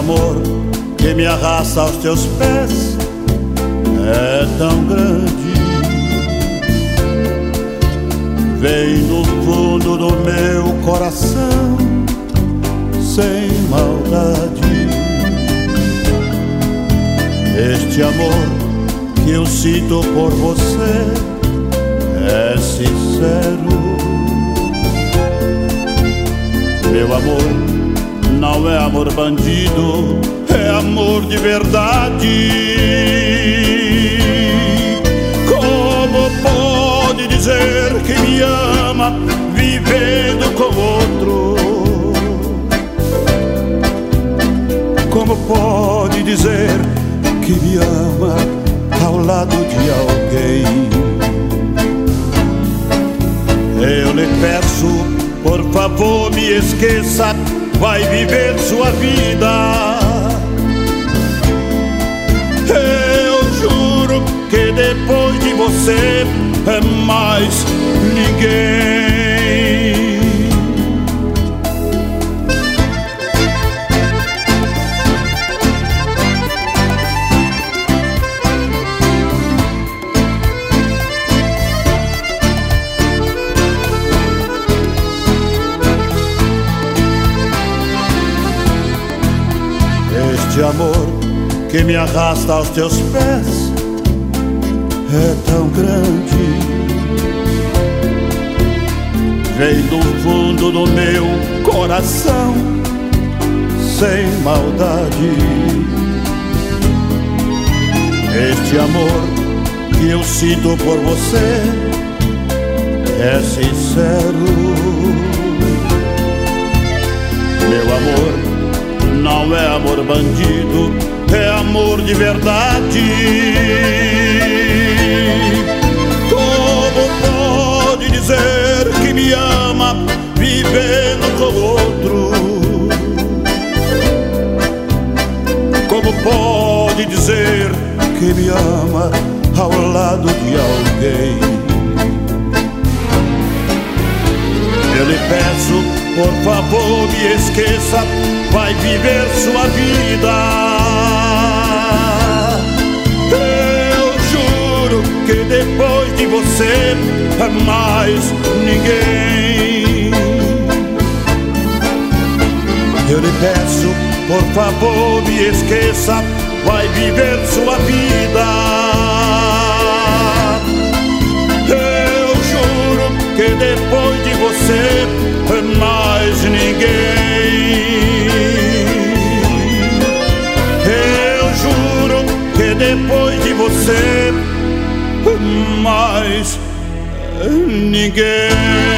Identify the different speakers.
Speaker 1: amor que me arrasta aos teus pés é tão grande. Vem do fundo do meu coração, sem maldade. Este amor que eu sinto por você é sincero. Meu amor não é amor bandido, é amor de verdade. Como pode dizer que me ama vivendo com outro? Como pode dizer que me ama ao lado de alguém? Eu lhe peço, por favor, me esqueça, vai viver sua vida. Eu juro que depois de você é mais ninguém. Este amor que me arrasta aos teus pés é tão grande. Vem do fundo do meu coração, sem maldade. Este amor que eu sinto por você é sincero. Meu amor não é amor bandido, é amor de verdade. Como pode dizer que me ama vivendo com outro? Como pode dizer que me ama ao lado de alguém? Eu lhe peço, por favor, me esqueça, vai viver sua vida. Eu juro que depois de você é mais ninguém. Eu lhe peço, por favor, me esqueça, vai viver sua vida. Eu juro que depois de você é mais ninguém. Eu juro que depois de você mais ninguém.